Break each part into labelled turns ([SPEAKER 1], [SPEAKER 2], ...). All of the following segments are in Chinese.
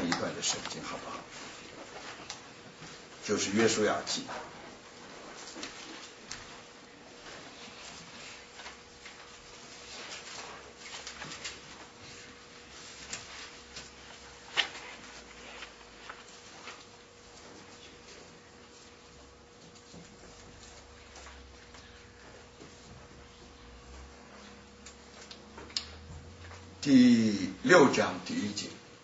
[SPEAKER 1] 一段的圣经，好不好？就是约书亚记。第6章第1节，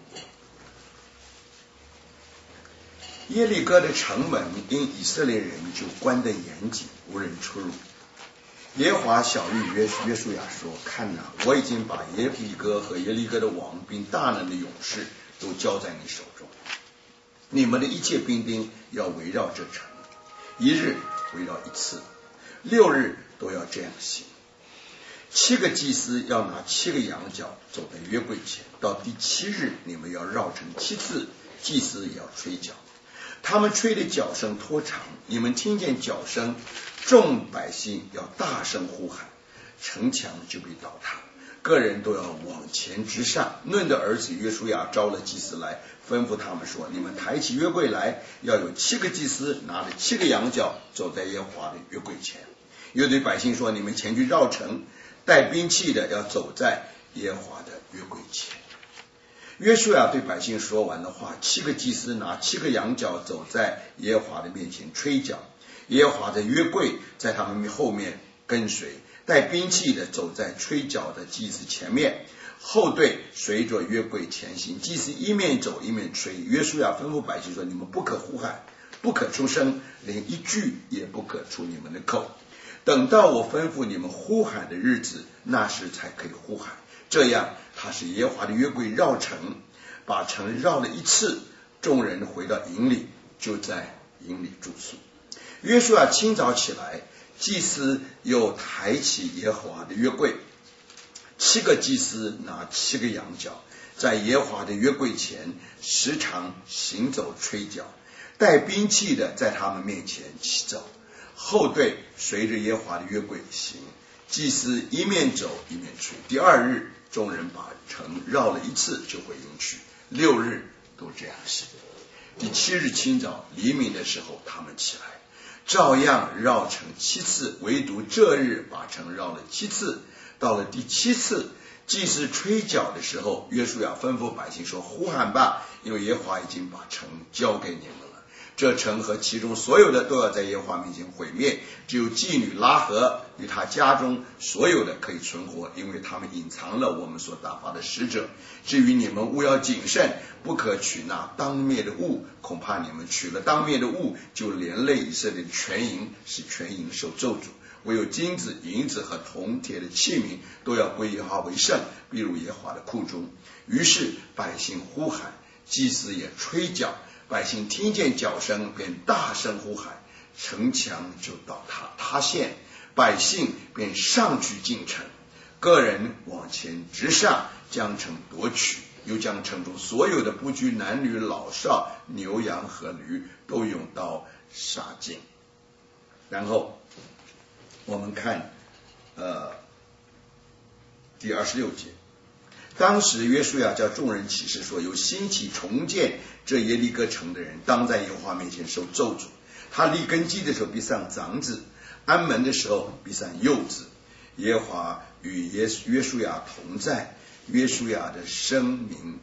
[SPEAKER 1] 耶利哥的城门因以色列人就关得严谨，无人出入。耶和华晓谕约书亚说：看哪，我已经把耶利哥和耶利哥的王并大能的勇士都交在你手中，你们的一切兵丁要围绕这城，一日围绕一次，6日都要这样行。7个祭司要拿7个羊角走在约柜前，到第7日你们要绕城7次，祭司也要吹角，他们吹的角声拖长，你们听见角声，众百姓要大声呼喊，城墙就被倒塌，个人都要往前直上。嫩的儿子约书亚招了祭司来，吩咐他们说：你们抬起约柜来，要有7个祭司拿着7个羊角走在耶和华的约柜前。又对百姓说：你们前去绕城，带兵器的要走在耶和华的约柜前。约书亚对百姓说完的话，7个祭司拿7个羊角走在耶和华的面前吹角，耶和华的约柜在他们后面跟随，带兵器的走在吹角的祭司前面，后队随着约柜前行，祭司一面走一面吹。约书亚吩咐百姓说：你们不可呼喊，不可出声，连一句也不可出你们的口，等到我吩咐你们呼喊的日子，那时才可以呼喊。这样他使耶和华的约柜绕城，把城绕了一次，众人回到营里，就在营里住宿。约书亚清早起来，祭司又抬起耶和华的约柜，7个祭司拿7个羊角，在耶和华的约柜前时常行走吹角，带兵器的在他们面前起走，后队随着耶和华的约柜行，祭司一面走一面吹。第2日，众人把城绕了一次，就回营去，6日都这样行。第7日清早黎明的时候，他们起来，照样绕城7次，唯独这日把城绕了7次。到了第7次，祭司吹角的时候，约书亚吩咐百姓说：呼喊吧，因为耶和华已经把城交给你们了。这城和其中所有的都要在耶和华面前毁灭，只有妓女拉合与他家中所有的可以存活，因为他们隐藏了我们所打发的使者。至于你们，务要谨慎，不可取那当灭的物，恐怕你们取了当灭的物，就连累以色列的全营，使全营受咒诅。唯有金子、银子和铜铁的器皿都要归耶和华为圣，必入耶和华的库中。于是百姓呼喊，祭司也吹角，百姓听见角声，便大声呼喊，城墙就倒塌陷，百姓便上去进城，个人往前直上，将城夺取，又将城中所有的不拘男女老少、牛羊和驴都用刀杀尽。然后我们看第26节，当时约书亚叫众人起誓说：有兴起重建这耶利哥城的人，当在耶和华面前受咒诅。他立根基的时候必上长子，安门的时候必上幼子。耶和华与约书亚同在，约书亚的声名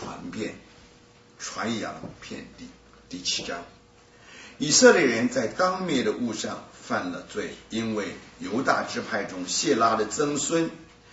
[SPEAKER 1] 传扬遍地。第7章，以色列人在当灭的物上犯了罪，因为犹大支派中谢拉的曾孙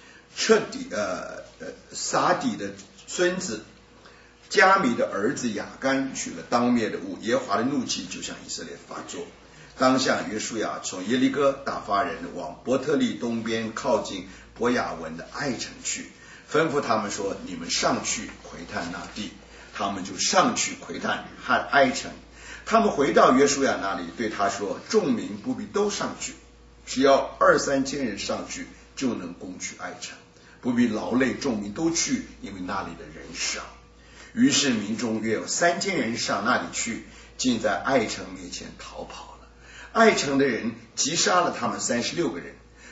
[SPEAKER 1] 撒底的孙子加米的儿子亚干取了当灭的物，耶和华的怒气就向以色列发作。当下约书亚从耶利哥打发人往伯特利东边靠近伯亚文的爱城去，吩咐他们说：你们上去窥探那地。他们就上去窥探和爱城。他们回到约书亚那里，对他说：众民不必都上去，只要2-3千人上去，就能攻取爱城，不必劳累众民都去，因为那里的人少。于是民中约有3000人上那里去，竟在爱城面前逃跑了。爱城的人击杀了他们36个人，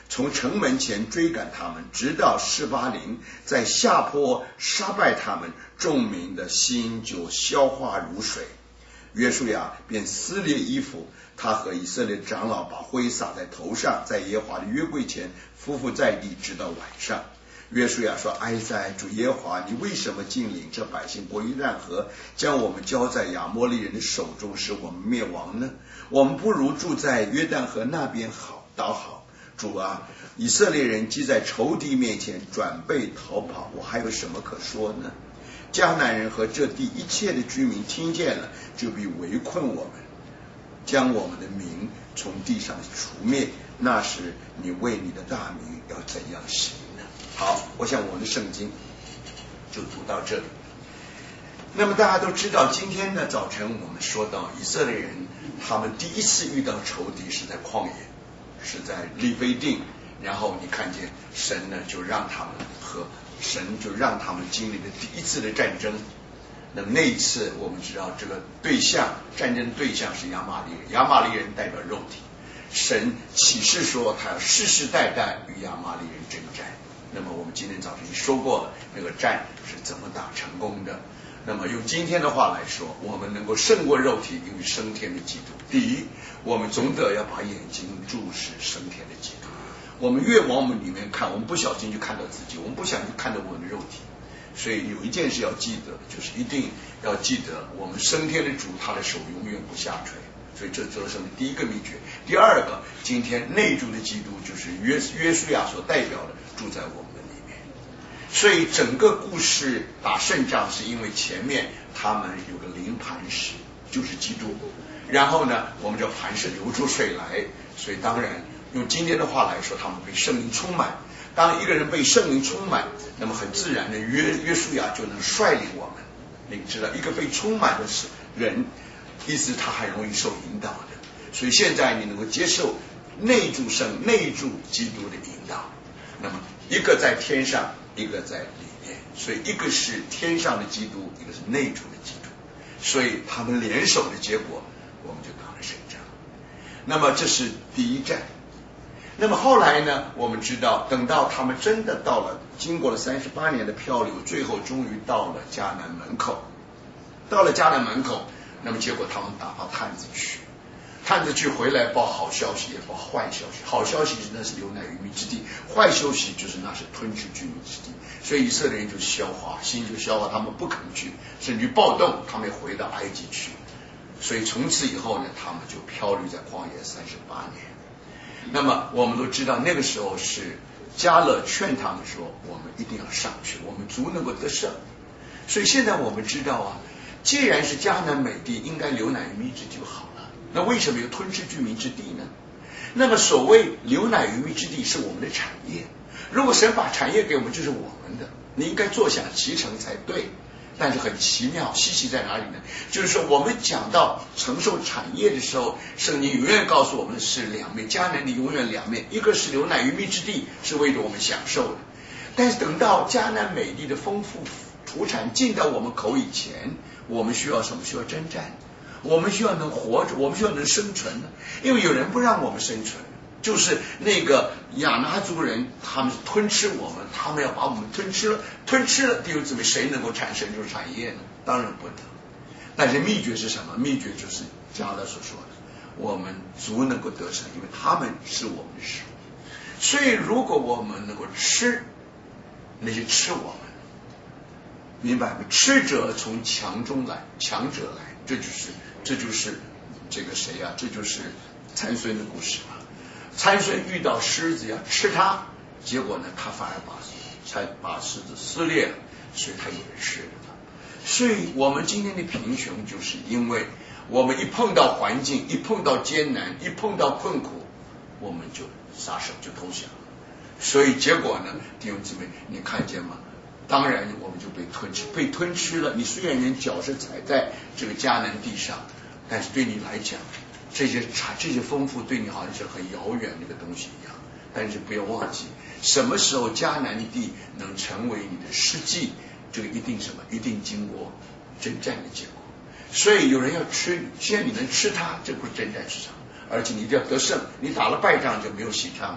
[SPEAKER 1] 从城门前追赶他们，直到示巴陵，在下坡杀败他们，众民的心就消化如水。约书亚便撕裂衣服，他和以色列长老把灰撒在头上，在耶和华的约柜前匍匐在地，直到晚上。约书亚说：哀哉，主耶和华，你为什么竟领这百姓过约旦河，将我们交在亚摩利人的手中，使我们灭亡呢？我们不如住在约旦河那边倒好。主啊，以色列人既在仇敌面前转背逃跑，我还有什么可说呢？迦南人和这地一切的居民听见了，就必围困我们，将我们的名从地上除灭。那时你为你的大名要怎样行呢？好，我想我们的圣经就读到这里。那么大家都知道，今天的早晨我们说到以色列人他们第一次遇到仇敌是在旷野，是在利非定，然后你看见神呢就让他们经历了第一次的战争。那么那一次我们知道这个战争对象是亚玛力人，亚玛力人代表肉体，神启示说他要世世代代与亚玛力人征战。那么我们今天早晨说过了，那个战是怎么打成功的。那么用今天的话来说，我们能够胜过肉体，因为升天的基督。第一，我们总得要把眼睛注视升天的基督。我们越往我们里面看，我们不小心就看到自己，我们不小心就看到我们的肉体。所以有一件事要记得，就是一定要记得我们升天的主，他的手永远不下垂。所以这是第一个秘诀。第二个，今天内住的基督就是约书亚所代表的，住在我们里面。所以整个故事打胜仗是因为前面他们有个灵磐石，就是基督，然后呢我们叫磐石流出水来。所以当然用今天的话来说，他们被圣灵充满。当一个人被圣灵充满，那么很自然的约书亚就能率领我们。你知道一个被充满的人，意思他很容易受引导的。所以现在你能够接受内住基督的引导，那么一个在天上，一个在里面，所以一个是天上的基督，一个是内住的基督，所以他们联手的结果，我们就打了胜仗。那么这是第一战。那么后来呢，我们知道等到他们真的到了，经过了38年的漂流，最后终于到了迦南门口。到了迦南门口，那么结果他们打发探子去回来报好消息，也报坏消息。好消息那是流奶与蜜之地，坏消息就是那是吞吃居民之地。所以以色列人就心就消化，他们不肯去，甚至暴动，他们也回到埃及去。所以从此以后呢，他们就漂流在旷野38年。那么我们都知道，那个时候是迦勒劝他们说，我们一定要上去，我们足能够得胜。所以现在我们知道啊，既然是迦南美地，应该流奶与蜜之地就好了。那为什么有吞吃居民之地呢？那么所谓流奶与蜜之地是我们的产业，如果神把产业给我们，就是我们的，你应该坐享其成才对。但是很奇妙，稀奇在哪里呢？就是说我们讲到承受产业的时候，圣经永远告诉我们是两面，迦南地永远两面，一个是流奶与蜜之地，是为着我们享受的。但是等到迦南美地的丰富土产进到我们口以前，我们需要什么？需要征战，我们需要能活着，我们需要能生存的。因为有人不让我们生存，就是那个亚拿族人，他们吞吃我们，他们要把我们吞吃了，弟兄姊妹，谁能够产生这种产业呢？当然不得。但是秘诀是什么？秘诀就是迦勒所说的，我们足能够得胜，因为他们是我们的食物。所以如果我们能够吃那些吃我们，明白吗？吃者从强者来，这就是这个谁啊？这就是参孙的故事嘛。参孙遇到狮子要吃他，结果呢他反而把狮子撕裂了，所以他有人吃了他。所以我们今天的贫穷，就是因为我们一碰到环境，一碰到艰难，一碰到困苦，我们就撒手就投降了。所以结果呢，弟兄姊妹，你看见吗？当然我们就被吞吃了。你虽然连脚是踩在这个迦南地上，但是对你来讲，这些丰富对你好像是很遥远的一个东西一样。但是不要忘记，什么时候迦南地能成为你的实际，这个一定经过征战的结果。所以有人要吃你，既然你能吃它，这不是征战市场，而且你一定要得胜。你打了败仗就没有喜唱了，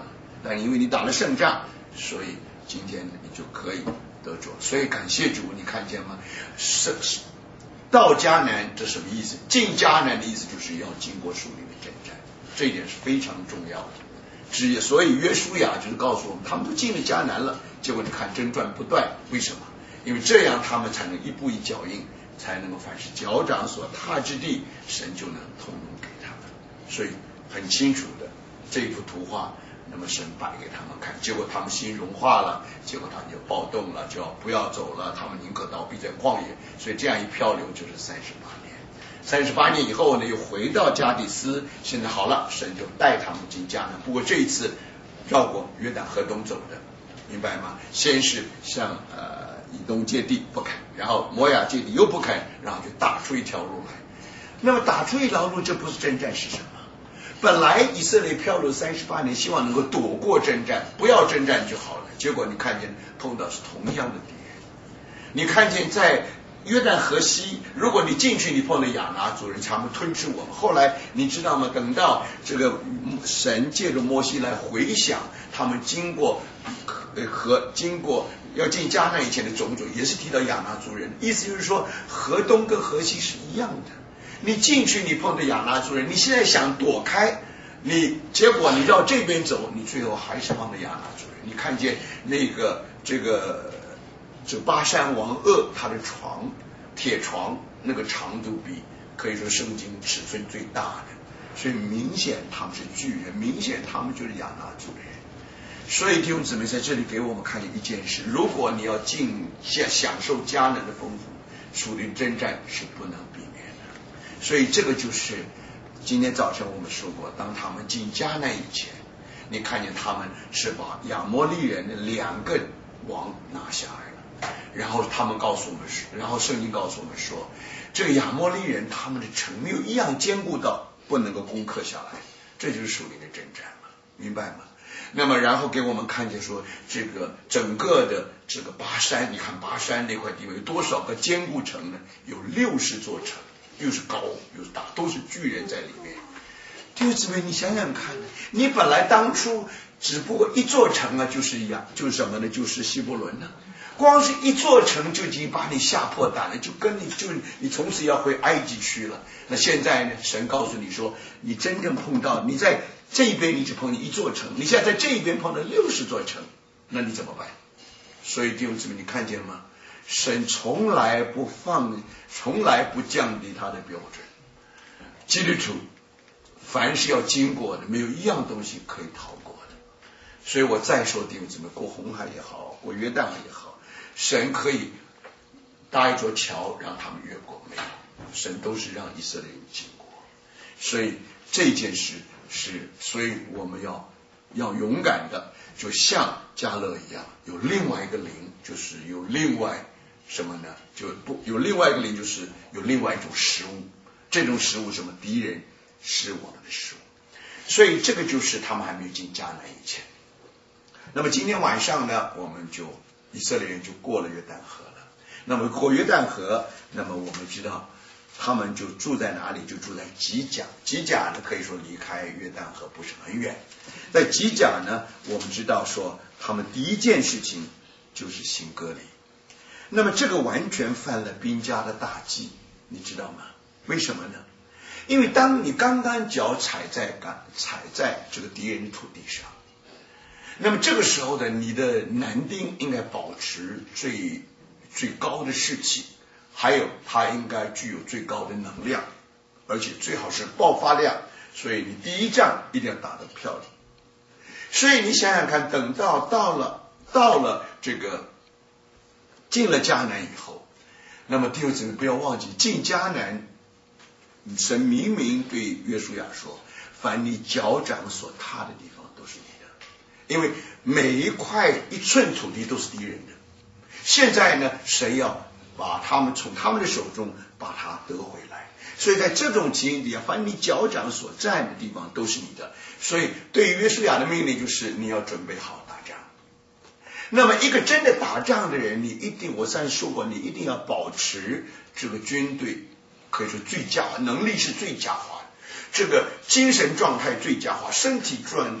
[SPEAKER 1] 但因为你打了胜仗，所以今天你就可以得着。所以感谢主，你看见吗？到迦南这什么意思？进迦南的意思就是要经过属灵的征战，这一点是非常重要的。所以约书亚就是告诉我们，他们都进了迦南了，结果你看征战不断，为什么？因为这样他们才能一步一脚印，才能够凡是脚掌所踏之地，神就能通融给他们。所以很清楚的这一幅图画，那么神摆给他们看，结果他们心融化了，结果他们就暴动了，就要不要走了，他们宁可倒闭在旷野。所以这样一漂流就是38年，38年以后呢，又回到加底斯，现在好了，神就带他们进迦南。不过这一次绕过约旦河东走的，明白吗？先是向以东界地不肯，然后摩亚界地又不肯，然后就打出一条路来。那么打出一条路，这不是征战是什么？本来以色列漂流38年，希望能够躲过征战，不要征战就好了。结果你看见碰到是同样的敌人。你看见在约旦河西，如果你进去，你碰到亚拿族人，他们吞吃我们。后来你知道吗？等到这个神借着摩西来回想他们经过要进迦南以前的种种，也是提到亚拿族人，意思就是说河东跟河西是一样的。你进去你碰到亚拿族人，你现在想躲开，结果你到这边走，你最后还是碰到亚拿族人。你看见那个这巴珊王噩，他的铁床那个长度比可以说圣经尺寸最大的，所以明显他们是巨人，明显他们就是亚拿族人。所以弟兄姊妹在这里给我们看一件事，如果你要享受迦南的丰富，属灵征战是不能避免的。所以这个就是今天早晨我们说过，当他们进迦南以前，你看见他们是把亚摩利人的2个王拿下来了，然后他们告诉我们，然后圣经告诉我们说，这个亚摩利人他们的城没有一样坚固到不能够攻克下来，这就是属灵的征战嘛，明白吗？那么然后给我们看见说，这个整个的这个巴珊，你看巴珊那块地方有多少个坚固城呢？有60座城，又是高又是大，都是巨人在里面。弟兄姊妹，你想想看，你本来当初只不过一座城啊，就是什么呢？就是希伯伦呢。光是一座城就已经把你吓破胆了，就你从此要回埃及去了。那现在呢，神告诉你说，你真正碰到你在这一边，你只碰见一座城，你现在在这一边碰到60座城，那你怎么办？所以弟兄姊妹，你看见了吗？神从来不降低他的标准。基督徒凡是要经过的，没有一样东西可以逃过的。所以我再说弟兄姊妹，过红海也好，过约旦河也好，神可以搭一座桥让他们越过，没有，神都是让以色列人经过。所以这件事所以我们要勇敢的，就像迦勒一样，有另外一个灵，就是有另外什么呢？有另外一个灵，就是有另外一种食物。这种食物什么？敌人是我们的食物。所以这个就是他们还没有进迦南以前。那么今天晚上呢，以色列人就过了约旦河了。那么过约旦河，那么我们知道他们就住在哪里？就住在吉甲。吉甲呢，可以说离开约旦河不是很远。在吉甲呢，我们知道说他们第一件事情就是行割礼。那么这个完全犯了兵家的大忌，你知道吗？为什么呢？因为当你刚刚脚踩在这个敌人的土地上，那么这个时候的你的男丁应该保持最高的士气，还有他应该具有最高的能量，而且最好是爆发量，所以你第一仗一定要打得漂亮。所以你想想看，等到了这个进了迦南以后，那么弟兄姊妹不要忘记，进迦南神明明对约书亚说，凡你脚掌所踏的地方都是你的，因为每一块1寸土地都是敌人的。现在呢，神要把他们从他们的手中把它得回来，所以在这种情形底下，凡你脚掌所占的地方都是你的。所以对于约书亚的命令就是你要准备好打仗。那么一个真的打仗的人，我上次说过，你一定要保持这个军队可以说能力是最佳化的。 这个精神状态最佳化，身体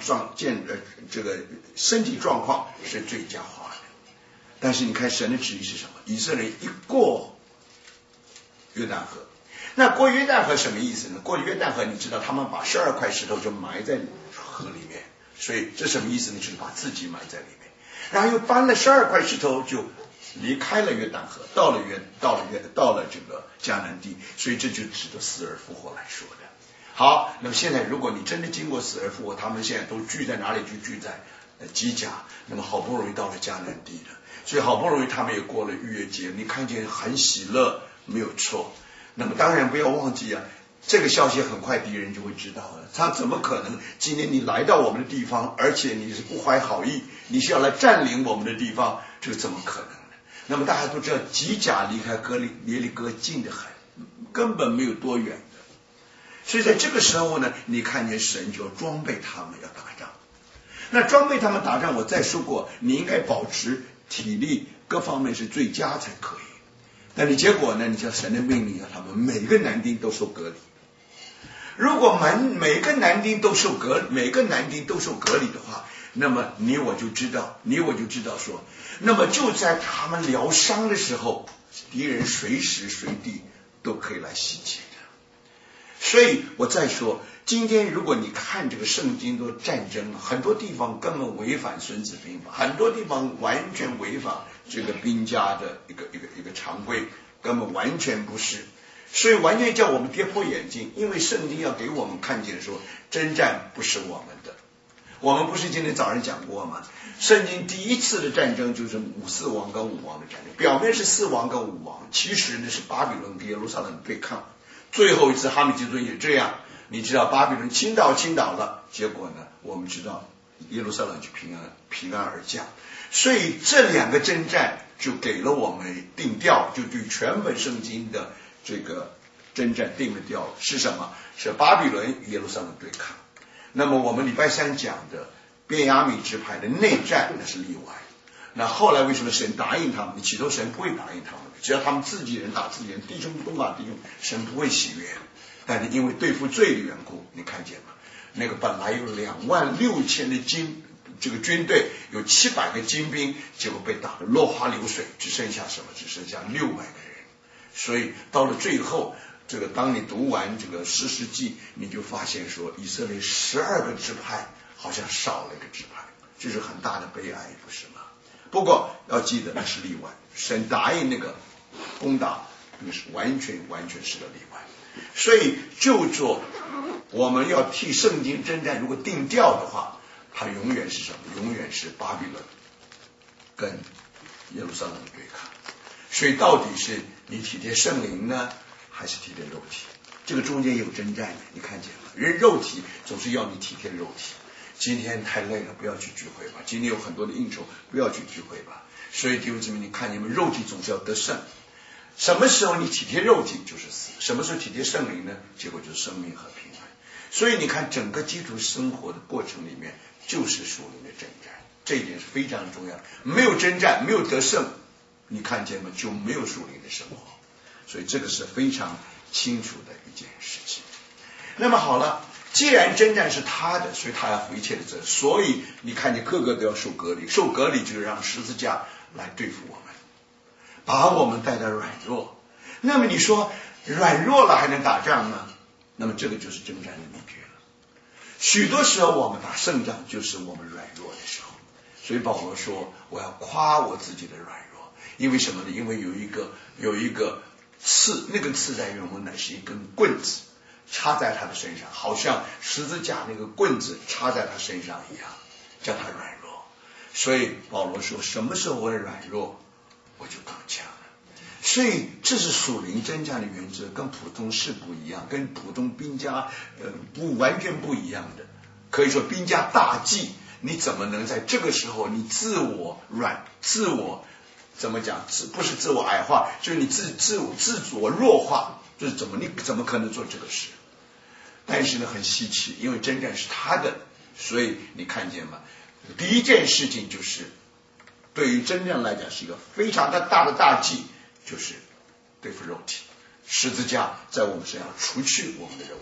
[SPEAKER 1] 身体状况是最佳化的。但是你看神的旨意是什么？以色列一过约旦河，那过约旦河什么意思呢？过约旦河，你知道他们把12块石头就埋在河里面，所以这什么意思呢？就是把自己埋在里面，然后又搬了12块石头就离开了约旦河，到了这个迦南地，所以这就指着死而复活来说的。好，那么现在如果你真的经过死而复活，他们现在都聚在哪里？就聚在基甲，那么好不容易到了迦南地了，所以好不容易他们也过了逾越节，你看见很喜乐，没有错。那么当然不要忘记啊，这个消息很快敌人就会知道了，他怎么可能今天你来到我们的地方，而且你是不怀好意，你是要来占领我们的地方，这个怎么可能呢？那么大家都知道基甲离开耶利哥近得很，根本没有多远的，所以在这个时候呢，你看见神就装备他们要打仗。那装备他们打仗，我再说过，你应该保持体力各方面是最佳才可以。但你结果呢？你叫神的命令，要他们每个男丁都受隔离。如果每个男丁都受隔离的话，那么你我就知道说，那么就在他们疗伤的时候，敌人随时随地都可以来袭击的。所以我再说，今天如果你看这个圣经的战争，很多地方根本违反孙子兵法，很多地方完全违反这个兵家的一个常规，根本完全不是，所以完全叫我们跌破眼镜。因为圣经要给我们看见说，征战不是我们的。我们不是今天早上讲过吗？圣经第一次的战争就是4王跟5王的战争，表面是4王跟5王，其实呢是巴比伦跟耶路撒冷对抗。最后一次哈米吉顿也这样，你知道巴比伦倾倒了，结果呢，我们知道耶路撒冷就平安而降。所以这两个征战就给了我们定调，就对全本圣经的这个征战定了调，是什么？是巴比伦与耶路撒冷对抗。那么我们礼拜三讲的便雅悯支派的内战，那是例外。那后来为什么神答应他们？起初神不会答应他们的，只要他们自己人打自己人，弟兄不打弟兄，神不会喜悦。但是因为对付罪的缘故，你看见吗？那个本来有26000的这个军队，有700个精兵，结果被打得落花流水，只剩下什么？只剩下600个人。所以到了最后，这个当你读完这个士师记，你就发现说，以色列12个支派好像少了一个支派，这是很大的悲哀，不是吗？不过要记得那是例外，神答应那个攻打，那是完全是个例外。所以就做我们要替圣经征战，如果定调的话，它永远是什么？永远是巴比伦跟耶路撒冷的对抗。所以到底是你体贴圣灵呢，还是体贴肉体？这个中间有征战的，你看见吗？人肉体总是要你体贴肉体。今天太累了，不要去聚会吧。今天有很多的应酬，不要去聚会吧。所以弟兄姊妹，你看你们肉体总是要得胜。什么时候你体贴肉体就是死，什么时候体贴圣灵呢？结果就是生命和平安。所以你看整个基督生活的过程里面，就是属灵的征战，这一点是非常重要。没有征战，没有得胜，你看见吗？就没有属灵的生活。所以这个是非常清楚的一件事情。那么好了，既然征战是他的，所以他要负一切的责任。所以你看见个个都要受隔离，受隔离就是让十字架来对付我们，把我们带到软弱。那么你说软弱了还能打仗吗？那么这个就是征战的秘诀了。许多时候我们打胜仗就是我们软弱的时候。所以保罗说，我要夸我自己的软弱。因为什么呢？因为有一个刺，那个刺在原文乃是一根棍子插在他的身上，好像十字架那个棍子插在他身上一样，叫他软弱。所以保罗说，什么时候我软弱，我就刚强了。所以这是属灵征战的原则，跟普通士不一样，跟普通兵家完全不一样的。可以说兵家大忌，你怎么能在这个时候你自我怎么讲？不是自我矮化，就是你自我弱化，就是你怎么可能做这个事？但是呢，很稀奇，因为征战是他的，所以你看见吗？第一件事情就是对于征战来讲是一个非常大的大忌，就是对付肉体。十字架在我们身上除去我们的肉体，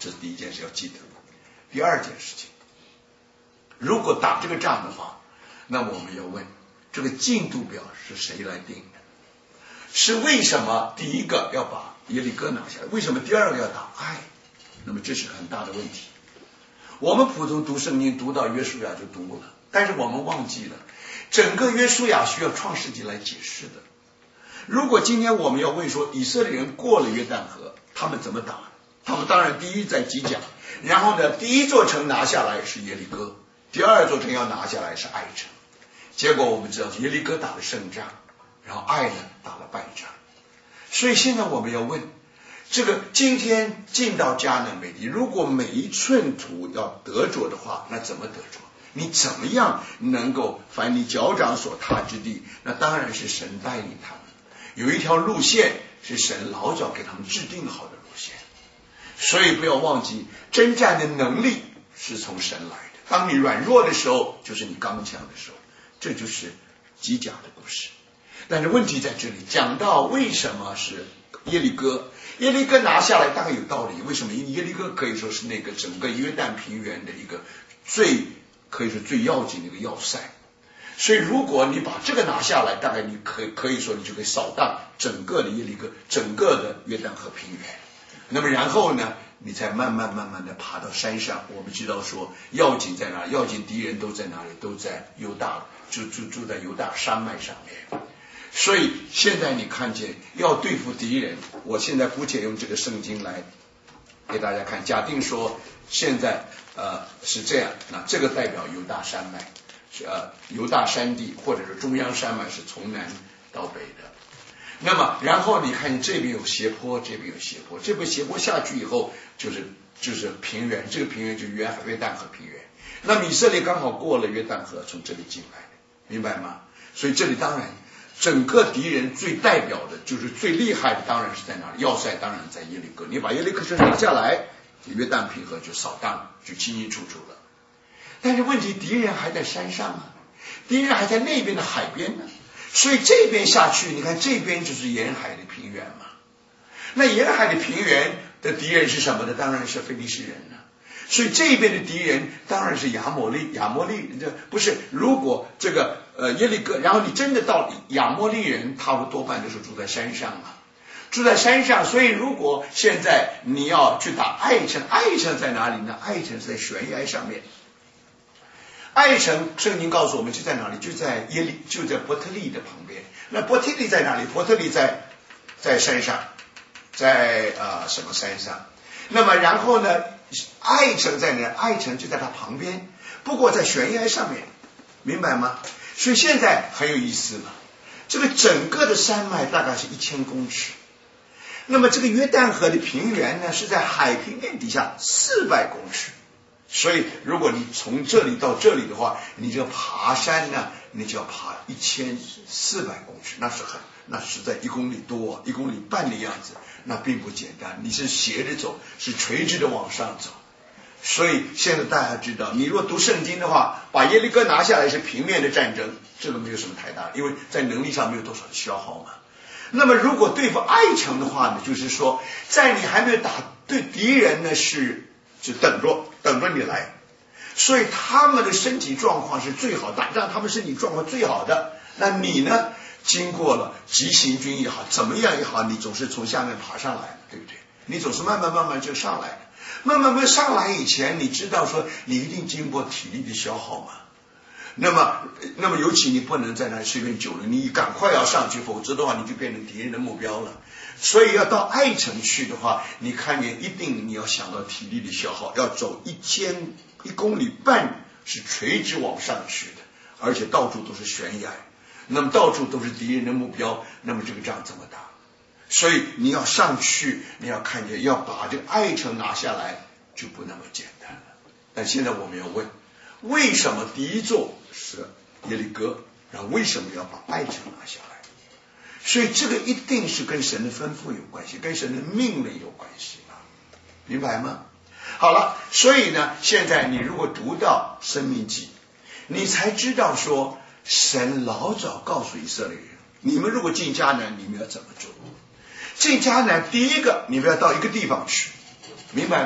[SPEAKER 1] 这是第一件事要记得。第二件事情，如果打这个仗的话，那么我们要问，这个进度表是谁来定的？是为什么第一个要把耶利哥拿下来？为什么第二个要打爱？那么这是很大的问题。我们普通读圣经读到约书亚就读了，但是我们忘记了整个约书亚需要创世纪来解释的。如果今天我们要问说以色列人过了约旦河他们怎么打，他们当然第一在吉甲，然后呢第一座城拿下来是耶利哥，第二座城要拿下来是爱城。结果我们知道耶利哥打了胜仗，然后爱呢打了败仗。所以现在我们要问，这个今天进到迦南美地，如果每一寸土要得着的话，那怎么得着？你怎么样能够凡你脚掌所踏之地？那当然是神带领他们，有一条路线是神老早给他们制定好的路线。所以不要忘记，征战的能力是从神来的。当你软弱的时候，就是你刚强的时候。这就是吉甲的故事。但是问题在这里，讲到为什么是耶利哥，耶利哥拿下来大概有道理。为什么？因为耶利哥可以说是那个整个约旦平原的一个可以说最要紧的一个要塞。所以如果你把这个拿下来，大概你可以说你就可以扫荡整个的耶利哥，整个的约旦河平原。那么然后呢，你才慢慢的爬到山上。我们知道说要紧在哪里？要紧敌人都在哪里？都在犹大，住在犹大山脉上面。所以现在你看见要对付敌人，我现在姑且用这个圣经来给大家看。假定说现在是这样，那这个代表犹大山脉，犹大山地或者是中央山脉是从南到北的。那么然后你看这边有斜坡，这边有斜坡，这边斜坡下去以后就是平原，这个平原就是约旦河平原。那么以色列刚好过了约旦河，从这里进来，明白吗？所以这里当然整个敌人最代表的就是最厉害的当然是在哪里？要塞当然在耶利哥，你把耶利哥城拿下来，约旦平河就扫荡，就清清楚楚了。但是问题敌人还在山上啊，敌人还在那边的海边呢。所以这边下去，你看这边就是沿海的平原嘛。那沿海的平原的敌人是什么呢？当然是非利士人了。所以这边的敌人当然是亚摩利，这不是。如果这个耶利哥，然后你真的到亚摩利人，他们多半都是住在山上嘛，住在山上。所以如果现在你要去打爱城，爱城在哪里呢？爱城是在悬崖上面。爱城圣经告诉我们就在哪里？就在伯特利的旁边。那伯特利在哪里？伯特利在山上，在什么山上？那么然后呢，爱城在哪？爱城就在它旁边，不过在悬崖上面，明白吗？所以现在很有意思了，这个整个的山脉大概是1000公尺。那么这个约旦河的平原呢，是在海平面底下400公尺。所以如果你从这里到这里的话，你就爬山呢，你就要爬1400公尺，那实在1公里多，1公里半的样子，那并不简单。你是斜着走，是垂直的往上走。所以现在大家知道，你若读圣经的话，把耶利哥拿下来是平面的战争，这个没有什么太大，因为在能力上没有多少的消耗嘛。那么如果对付爱城的话呢，就是说在你还没有打对敌人呢，就等着你来。所以他们的身体状况是最好，打仗他们身体状况最好的。那你呢，经过了急行军也好，怎么样也好，你总是从下面爬上来，对不对？你总是慢慢就上来了。慢慢上来以前，你知道说你一定经过体力的消耗嘛。那么尤其你不能在那里随便久了，你赶快要上去，否则的话你就变成敌人的目标了。所以要到爱城去的话，你看见一定你要想到体力的消耗，要走1公里半是垂直往上去的，而且到处都是悬崖，那么到处都是敌人的目标，那么这个仗怎么打？所以你要上去，你要看见要把这个爱城拿下来就不那么简单了。但现在我们要问，为什么第一座是耶利哥，然后为什么要把爱城拿下来？所以这个一定是跟神的吩咐有关系，跟神的命令有关系啊，明白吗？好了，所以呢，现在你如果读到申命记，你才知道说神老早告诉以色列人，你们如果进迦南，你们要怎么做？进迦南第一个，你们要到一个地方去，明白吗？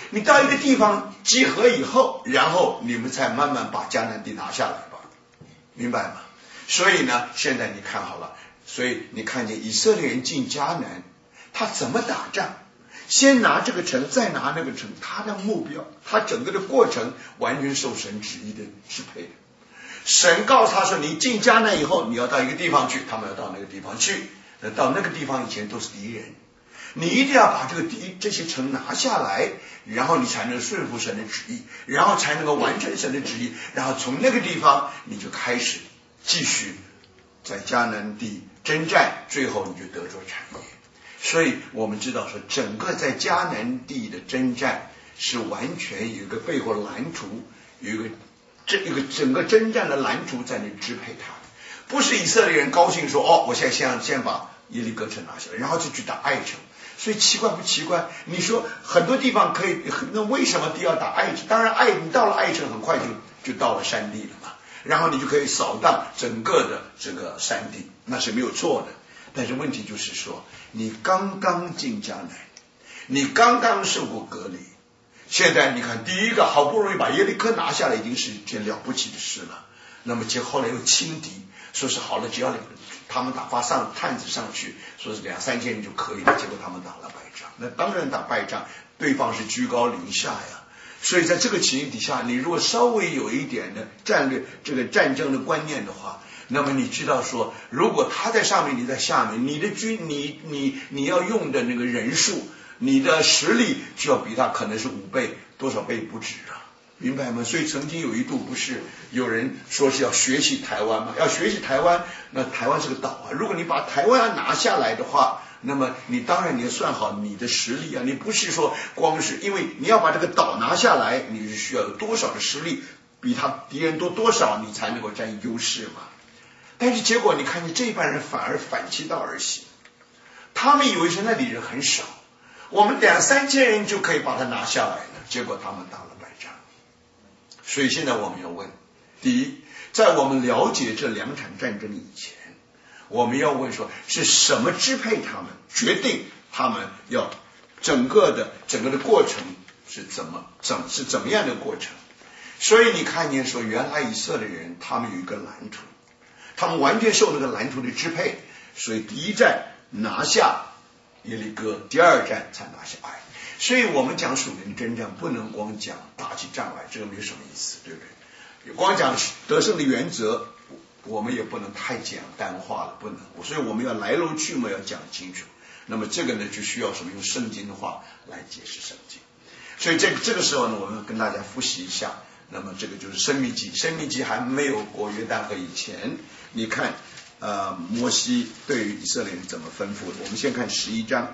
[SPEAKER 1] 你到一个地方集合以后，然后你们才慢慢把迦南地拿下来吧，明白吗？所以呢，现在你看好了，所以你看见以色列人进迦南，他怎么打仗？先拿这个城，再拿那个城，他的目标，他整个的过程完全受神旨意的支配的。神告诉他说，你进迦南以后，你要到一个地方去，他们要到那个地方去，到那个地方以前都是敌人，你一定要把这些城拿下来，然后你才能顺服神的旨意，然后才能够完成神的旨意，然后从那个地方你就开始继续在迦南地征战，最后你就得着产业。所以我们知道说，整个在迦南地的征战是完全有一个背后蓝图，有一个整个征战的蓝图在那支配他，不是以色列人高兴说我现在先把耶利哥城拿下来，然后就去打爱城。所以奇怪不奇怪？你说很多地方可以，那为什么要打爱城？当然你到了爱城，很快就到了山地了嘛，然后你就可以扫荡整个的这个山地，那是没有错的。但是问题就是说，你刚刚进迦南，你刚刚受过隔离，现在你看，第一个好不容易把耶利哥拿下来，已经是一件了不起的事了。那么后来又轻敌，说是好了，只要他们发上探子上去，说是2-3千人就可以了。结果他们打了败仗，那当然打败仗，对方是居高临下呀。所以在这个情形底下，你如果稍微有一点的战略这个战争的观念的话，那么你知道说，如果他在上面，你在下面，你的你要用的那个人数，你的实力就要比他可能是5倍，多少倍不止啊，明白吗？所以曾经有一度不是有人说是要学习台湾吗？要学习台湾，那台湾是个岛啊，如果你把台湾拿下来的话，那么你当然你要算好你的实力啊，你不是说光是因为你要把这个岛拿下来，你是需要有多少的实力，比他敌人多少，你才能够占优势嘛。但是结果你看见这帮人反而反其道而行，他们以为是那里人很少，我们2-3千人就可以把它拿下来了，结果他们打了败仗。所以现在我们要问，第一，在我们了解这2场战争以前，我们要问说，是什么支配他们，决定他们要整个的过程是怎么样的过程。所以你看见说，原来以色列人他们有一个蓝图，他们完全受那个蓝图的支配，所以第一战拿下耶利哥，第二战才拿下爱。所以我们讲属灵征战，不能光讲打起仗来，这个没什么意思，对不对？光讲得胜的原则，我们也不能太简单化了，不能。所以我们要来龙去脉要讲清楚。那么这个呢，就需要什么？用圣经的话来解释圣经。所以这个时候呢，我们要跟大家复习一下。那么这个就是申命记，申命记还没有过约旦河以前，你看摩西对于以色列人怎么吩咐的。我们先看11章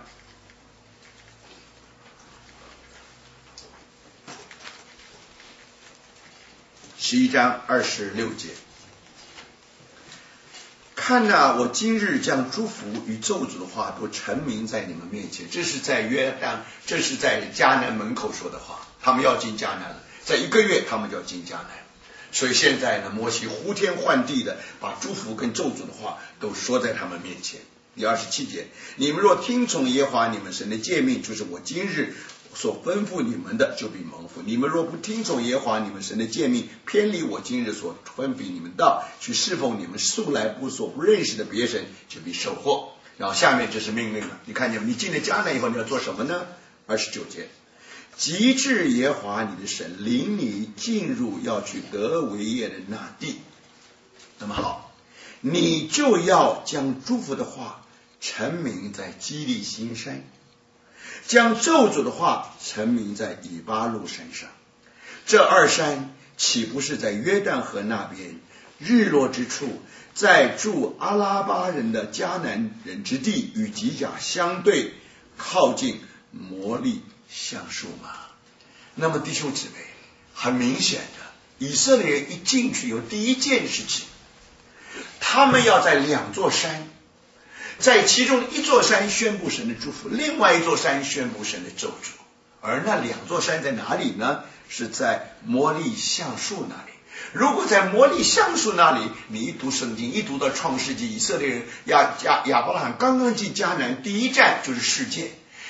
[SPEAKER 1] ，11章26节。看哪，我今日将祝福与咒诅的话都陈明在你们面前。这是在约旦，这是在迦南门口说的话，他们要进迦南了，在1个月他们就要进迦南。所以现在呢，摩西呼天唤地的把祝福跟咒诅的话都说在他们面前。第27节，你们若听从耶和华你们神的诫命，就是我今日所吩咐你们的，就必蒙福。你们若不听从耶和华你们神的诫命，偏离我今日所吩咐你们道，去侍奉你们素来所不认识的别神，就必受祸。然后下面就是命令了，你看见你进了迦南以后你要做什么呢？29节，及至耶和华你的神领你进入要去得为业的那地。那么好，你就要将祝福的话陈明在基利心山，将咒诅的话陈明在以巴路山上。这2山岂不是在约旦河那边日落之处，在住阿拉巴人的迦南人之地，与吉甲相对，靠近摩利橡树吗？那么弟兄姊妹，很明显的，以色列人一进去有第一件事情，他们要在2座山，在其中一座山宣布神的祝福，另外一座山宣布神的咒诅。而那2座山在哪里呢？是在摩利橡树那里。如果在摩利橡树那里，你一读圣经，一读到创世纪，以色列人亚伯拉罕刚刚进迦南，第一站就是世界。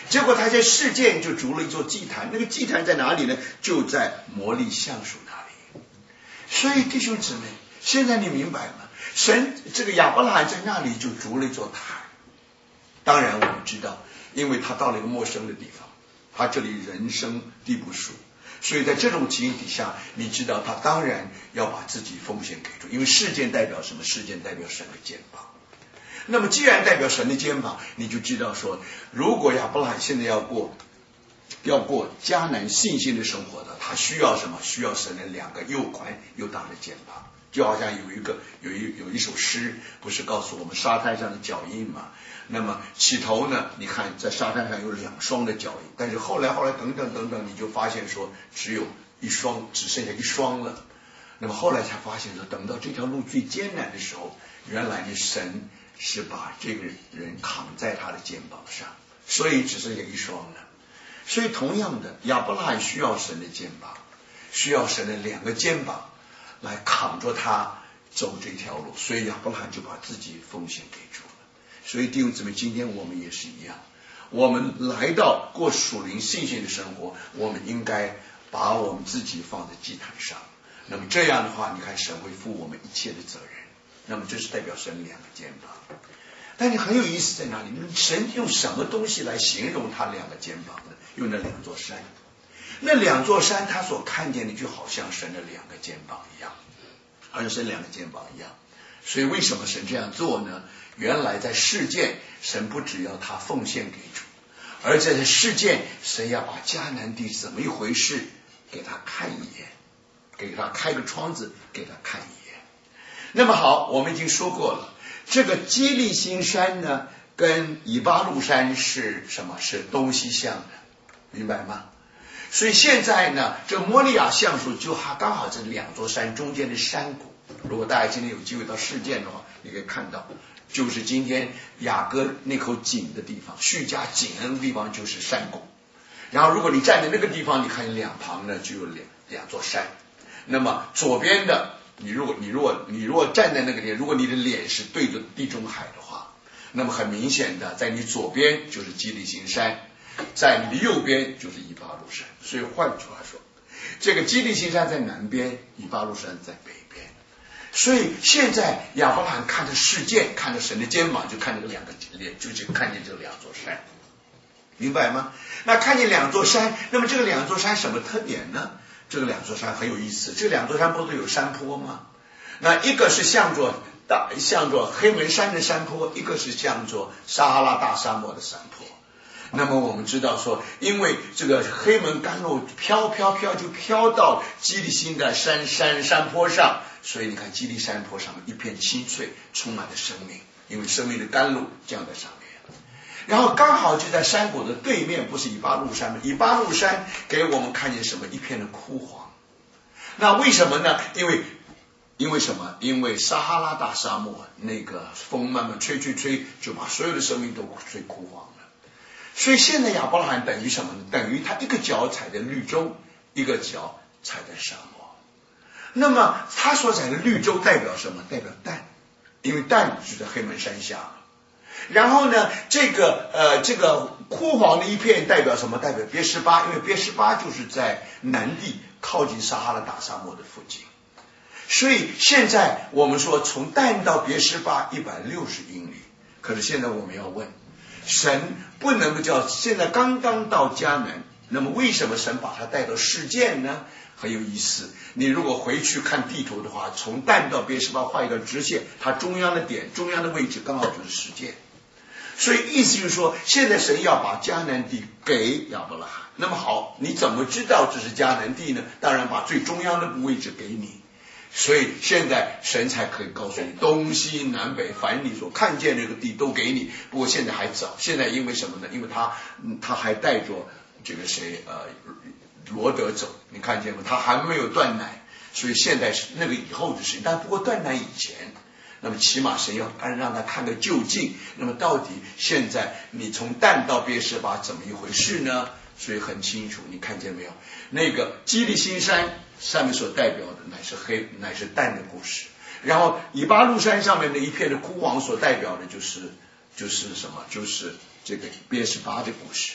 [SPEAKER 1] 结果他在事件就筑了一座祭坛，那个祭坛在哪里呢？就在摩利橡树那里。所以弟兄姊妹，现在你明白吗？神这个亚伯拉罕在那里就筑了一座坛。当然我们知道，因为他到了一个陌生的地方，他这里人生地不熟，所以在这种情形底下，你知道他当然要把自己奉献给主，因为事件代表什么？事件代表神的肩膀。那么既然代表神的肩膀，你就知道说，如果亚伯拉罕现在要过迦南信心的生活的，他需要什么？需要神的两个又宽又大的肩膀。就好像有一首诗，不是告诉我们沙滩上的脚印吗？那么起头呢，你看在沙滩上有2双的脚印，但是后来等等，你就发现说只有1双，只剩下1双了。那么后来才发现说，等到这条路最艰难的时候，原来呢神是把这个人扛在他的肩膀上，所以只剩下1双了。所以同样的，亚伯拉罕需要神的肩膀，需要神的2个肩膀来扛着他走这条路，所以亚伯拉罕就把自己奉献给主了。所以弟兄姊妹，今天我们也是一样，我们来到过属灵信心的生活，我们应该把我们自己放在祭坛上。那么这样的话，你看神会负我们一切的责任。那么这是代表神2个肩膀。但是很有意思在哪里？神用什么东西来形容他2个肩膀呢？用那2座山。那2座山他所看见的就好像神的2个肩膀一样，好像神2个肩膀一样。所以为什么神这样做呢？原来在事件，神不只要他奉献给主，而在事件，神要把迦南地怎么一回事给他看一眼，给他开个窗子给他看一眼。那么好，我们已经说过了，这个基利心山呢跟以巴路山是什么？是东西向的，明白吗？所以现在呢，这摩利亚橡树就刚好这2座山中间的山谷。如果大家今天有机会到事件的话，你可以看到，就是今天雅各那口井的地方，叙加井的地方就是山谷。然后如果你站在那个地方，你看2旁呢就有两座山。那么左边的，你如果站在那个地方，如果你的脸是对着地中海的话，那么很明显的，在你左边就是基利心山，在你的右边就是以巴路山。所以换句话说，这个基利心山在南边，以巴路山在北边。所以现在亚伯拉罕看着事件，看着神的肩膀，就看这个2个脸，就看见这2座山，明白吗？那看见2座山，那么这个2座山什么特点呢？这个2座山很有意思，这2座山不都有山坡吗？那一个是向着黑门山的山坡，一个是向着撒哈拉大沙漠的山坡。那么我们知道说，因为这个黑门甘露飘就飘到基利心的山坡上，所以你看基利山坡上面一片青翠，充满了生命，因为生命的甘露降在上面。然后刚好就在山谷的对面，不是以巴路山吗？以巴路山给我们看见什么？一片的枯黄。那为什么呢？因为什么？因为撒哈拉大沙漠那个风慢慢吹，就把所有的生命都吹枯黄了。所以现在亚伯拉罕等于什么呢？等于他一个脚踩在绿洲，一个脚踩在沙漠。那么他所踩的绿洲代表什么？代表但，因为但就在黑门山下。然后呢，这个枯黄的一片代表什么？代表别示巴，因为别示巴就是在南地靠近撒哈拉大沙漠的附近。所以现在我们说从但到别示巴160英里，可是现在我们要问，神不能够叫现在刚刚到迦南，那么为什么神把他带到事件呢？很有意思，你如果回去看地图的话，从但到别示巴画一个直线，它中央的点，中央的位置刚好就是事件。所以意思就是说，现在神要把迦南地给亚伯拉罕。那么好，你怎么知道这是迦南地呢？当然把最中央的位置给你。所以现在神才可以告诉你，东西南北凡你所看见这个地都给你。不过现在还早，现在因为什么呢？因为他还带着这个罗德走，你看见吗？他还没有断奶，所以现在是那个以后的事情。但不过断奶以前，那么起码神要让他看个究竟。那么到底现在你从但到别示巴怎么一回事呢？所以很清楚，你看见没有？那个基利心山上面所代表的乃是但的故事，然后以巴路山上面的一片的枯黄所代表的就是什么？就是这个别示巴的故事。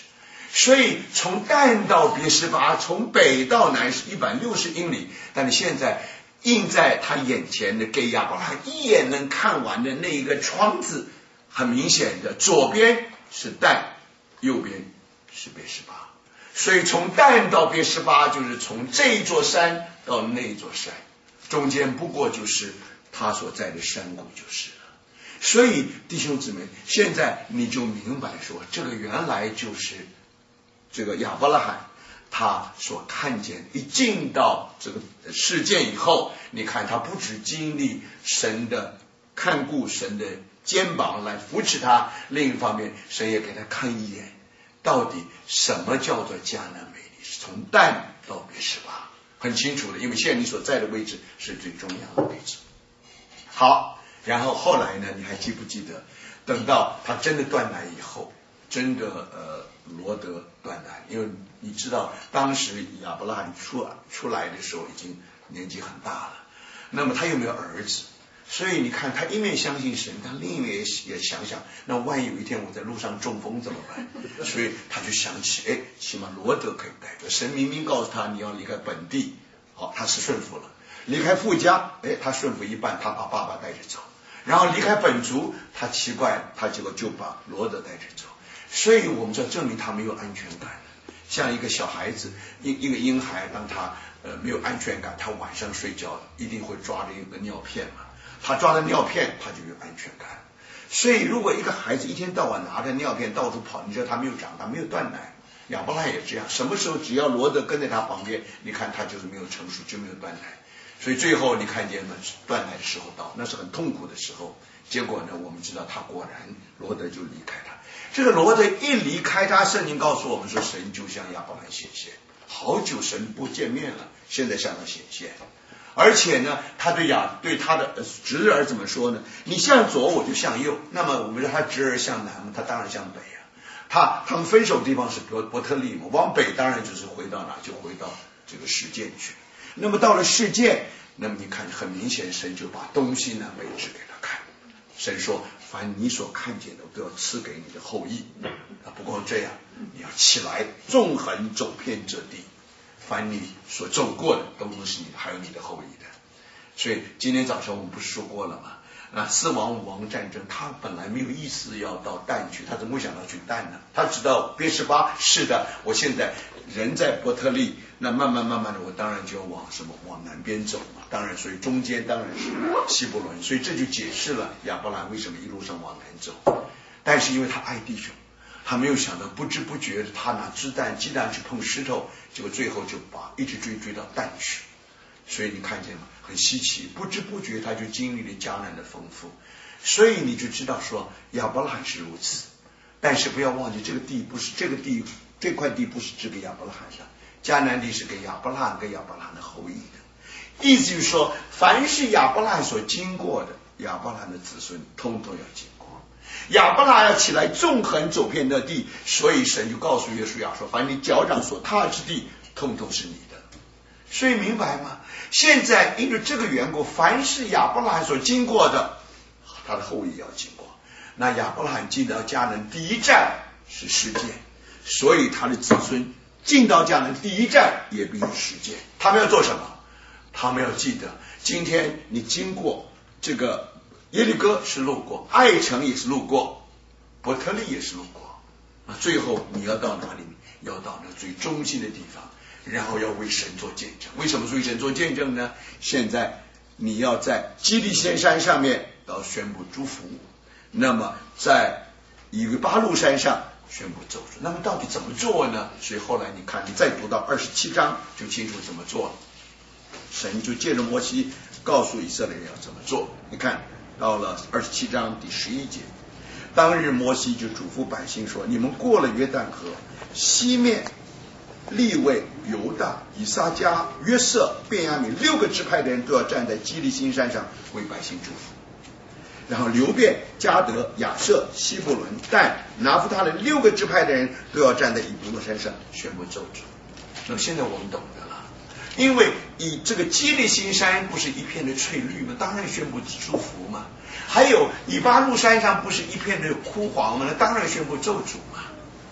[SPEAKER 1] 所以从但到别是巴，从北到南是160英里，但是现在映在他眼前的给亚伯拉罕一眼能看完的那一个窗子，很明显的左边是但，右边是别是巴，所以从但到别是巴就是从这一座山到那一座山，中间不过就是他所在的山谷就是了。所以弟兄姊妹，现在你就明白说，这个原来就是这个亚伯拉罕他所看见，一进到这个事件以后，你看他不只经历神的看顾，神的肩膀来扶持他，另一方面神也给他看一眼到底什么叫做迦南美地，是从但到别是巴，很清楚的，因为现在你所在的位置是最重要的位置。好，然后后来呢，你还记不记得等到他真的断奶以后，真的罗德断奶，因为你知道当时亚伯拉罕出来的时候已经年纪很大了，那么他又没有儿子，所以你看他一面相信神，他另一面也想想，那万一有一天我在路上中风怎么办？所以他就想起，起码罗德可以带着，神明明告诉他你要离开本地，好，他是顺服了。离开父家，他顺服一半，他把爸爸带着走，然后离开本族，他奇怪，他结果就把罗德带着走。所以我们就证明他没有安全感，像一个小孩子，一个婴孩，当他没有安全感，他晚上睡觉一定会抓着一个尿片嘛，他抓着尿片他就有安全感。所以如果一个孩子一天到晚拿着尿片到处跑，你知道他没有长大，没有断奶。亚伯拉罕也这样，什么时候只要罗德跟在他旁边，你看他就是没有成熟，就没有断奶。所以最后你看见了断奶的时候到，那是很痛苦的时候。结果呢，我们知道他果然罗德就离开他。这个罗德一离开他，圣经告诉我们说，神就向亚伯兰显现，好久神不见面了，现在向他显现。而且呢，他对他的侄儿怎么说呢？你向左我就向右。那么我们说他侄儿向南，他当然向北啊。他们分手的地方是伯特利嘛，往北当然就是回到哪，就回到这个世界去。那么到了世界，那么你看很明显，神就把东西南北指给他看。神说，凡你所看见的都要赐给你的后裔。不光这样，你要起来纵横走遍这地，凡你所走过的都是你的，还有你的后裔的。所以今天早上我们不是说过了吗？4王5王战争，他本来没有意思要到但去，他怎么会想到去但呢？他知道别是巴，是的，我现在人在伯特利，那慢慢的，我当然就要往南边走嘛。当然，所以中间当然是希伯伦，所以这就解释了亚伯兰为什么一路上往南走。但是因为他爱弟兄，他没有想到，不知不觉的他拿鸡蛋去碰石头，结果最后就一直追到但去。所以你看见吗？很稀奇，不知不觉他就经历了迦南的丰富。所以你就知道说亚伯拉罕是如此。但是不要忘记，这块地不是只给亚伯拉罕的，迦南地是给亚伯拉罕跟亚伯拉罕的后裔的。意思就是说，凡是亚伯拉罕所经过的，亚伯拉罕的子孙通通要经过。亚伯拉罕要起来纵横走遍那地，所以神就告诉约书亚说，凡你脚掌所踏之地，通通是你的。所以明白吗？现在因为这个缘故，凡是亚伯拉罕所经过的，他的后裔要经过。那亚伯拉罕进到迦南第一站是世界，所以他的子孙进到迦南第一站也必是世界。他们要做什么？他们要记得，今天你经过这个耶利哥是路过，爱城也是路过，伯特利也是路过，最后你要到哪里？要到那最中心的地方，然后要为神做见证。为什么为神做见证呢？现在你要在基利心山上面要宣布祝福，那么在以巴路山上宣布咒诅。那么到底怎么做呢？所以后来你看，你再读到27章就清楚怎么做了。神就借着摩西告诉以色列人要怎么做。你看到了27章第11节，当日摩西就嘱咐百姓说，你们过了约旦河，西面利未、犹大、以撒迦、约瑟、便雅悯6个支派的人都要站在基利心山上为百姓祝福。然后流便、迦得、亚设、希伯伦、但、拿弗他的6个支派的人都要站在以伯诺山上宣布咒诅。那么现在我们懂得了，因为以这个基利心山不是一片的翠绿吗？当然宣布祝福嘛。还有以巴路山上不是一片的枯黄吗？当然宣布咒诅嘛。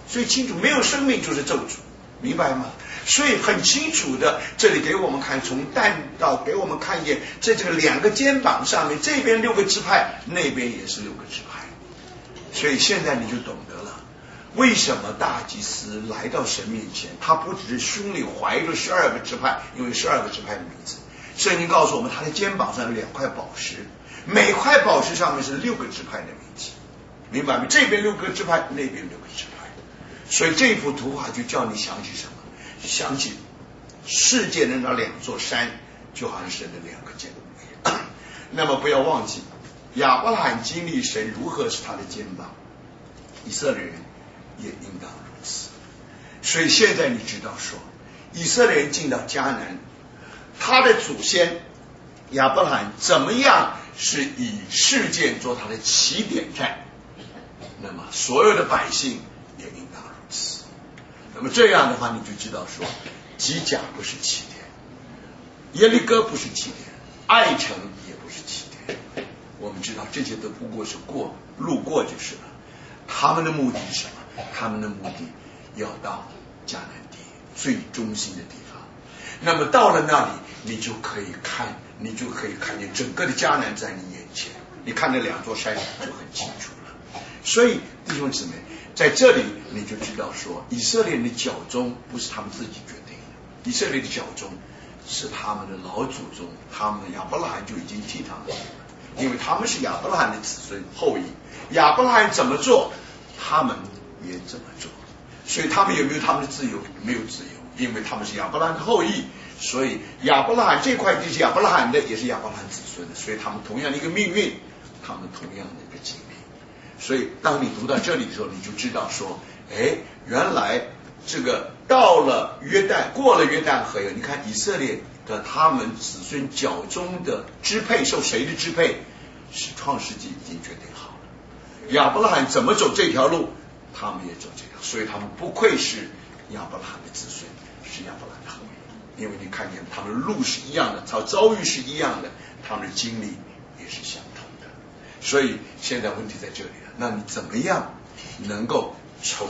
[SPEAKER 1] 所以清楚，没有生命就是咒诅，明白吗？所以很清楚的，这里给我们看，从但到给我们看见，在这个两个肩膀上面，这边6个支派，那边也是6个支派。所以现在你就懂得了，为什么大祭司来到神面前，他不只是胸里怀着12个支派，因为12个支派的名字，圣经告诉我们，他的肩膀上有2块宝石，每块宝石上面是6个支派的名字，明白吗？这边6个支派，那边6个支派。所以这幅图画就叫你想起什么？想起世界的那2座山，就好像神的2个肩膀。那么不要忘记，亚伯拉罕经历神如何是他的肩膀，以色列人也应当如此。所以现在你知道说，以色列人进到迦南，他的祖先亚伯拉罕怎么样是以事件做他的起点站，那么所有的百姓也应当如此。那么这样的话，你就知道说，基甲不是起点，耶利哥不是起点，爱城也不是起点。我们知道这些都不过是路过就是了。他们的目的是什么？他们的目的要到迦南地最中心的地方。那么到了那里，你就可以看见整个的迦南在你眼前，你看那2座山就很清楚了。所以弟兄姊妹，在这里你就知道说，以色列人的脚踪不是他们自己决定的，以色列的脚踪是他们的老祖宗，他们的亚伯拉罕就已经替他们了，因为他们是亚伯拉罕的子孙后裔，亚伯拉罕怎么做，他们也怎么做。所以他们有没有他们的自由？没有自由，因为他们是亚伯拉罕的后裔，所以亚伯拉罕这块地是亚伯拉罕的，也是亚伯拉罕子孙的，所以他们同样的一个命运，他们同样的一个经历。所以当你读到这里的时候，你就知道说，原来这个到了约旦，过了约旦河以后，你看以色列的他们子孙脚中的支配受谁的支配，是创世纪已经决定好了。亚伯拉罕怎么走这条路，他们也走这条，所以他们不愧是亚伯拉罕的子孙，是亚伯拉罕的后裔。因为你看见他们的路是一样的，遭遇是一样的，他们的经历也是相同的。所以现在问题在这里了，那你怎么样能够从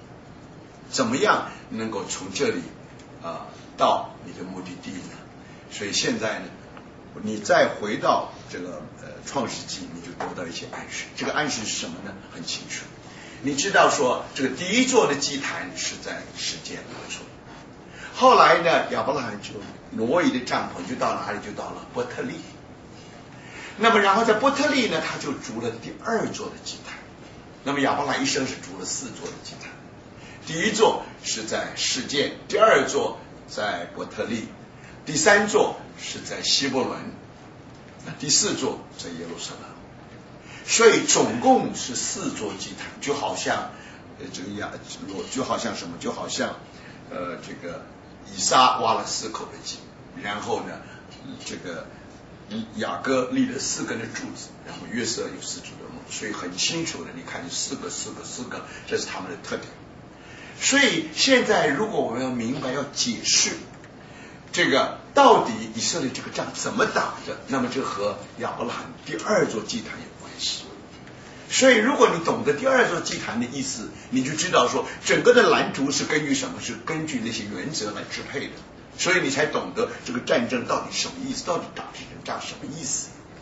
[SPEAKER 1] 这里到你的目的地呢？所以现在呢，你再回到这个创世纪，你就得到一些暗示。这个暗示是什么呢？很清楚，你知道说这个第一座的祭坛是在示剑而出，后来呢，亚伯拉罕就挪移的帐篷就到哪里？就到了伯特利。那么然后在伯特利呢，他就筑了第2座的祭坛。那么亚伯拉罕一生是筑了4座的祭坛，第1座是在示剑，第2座在伯特利，第3座是在希伯伦，那第4座在耶路撒冷。所以总共是4座祭坛，就好像就好像什么？就好像这个以撒挖了4口的井，然后呢，这个雅各立了4根的柱子，然后约瑟有4柱的梦，所以很清楚的，你看4个，这是他们的特点。所以现在如果我们要明白，要解释这个到底以色列这个仗怎么打的，那么这和亚伯拉罕第2座祭坛有关系。所以如果你懂得第2座祭坛的意思，你就知道说整个的蓝图是根据什么？是根据那些原则来支配的，所以你才懂得这个战争到底什么意思，到底打这场仗什么意思。